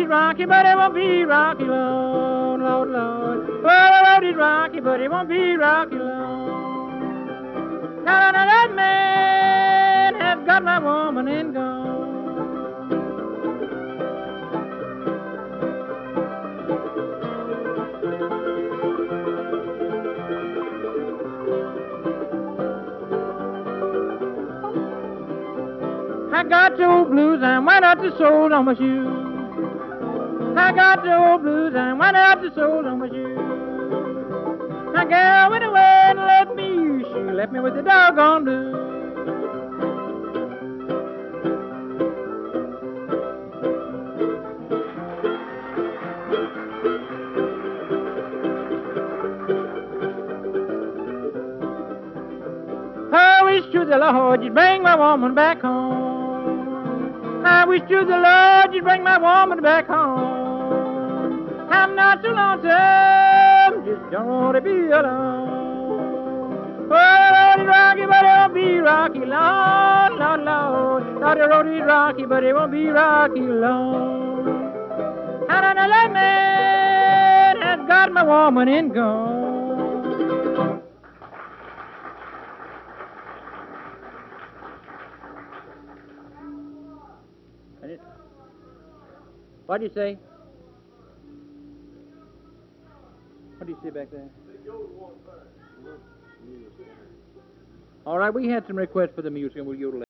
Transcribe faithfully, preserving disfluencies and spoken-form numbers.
he's rocky, but it won't be rocky long, Lord, Lord. Oh, the road is rocky, but it won't be rocky long. Now, now, that man has got my woman and gone. I got the old blues and why not the soles on my shoes? I got the old blues and why not the soles on my shoes? My girl went away and left me, she left me with the doggone blues. I wish to the Lord you'd bring my woman back home. I wish to the Lord you'd bring my woman back home. I'm not so lonesome, just don't want to be alone. Oh, the road is rocky, but it won't be rocky long, Lord, Lord. Oh, the road is rocky, but it won't be rocky long. And another man has got my woman and gone. What do you say? What do you say back there? All right, we had some requests for the music, and we'll yodel.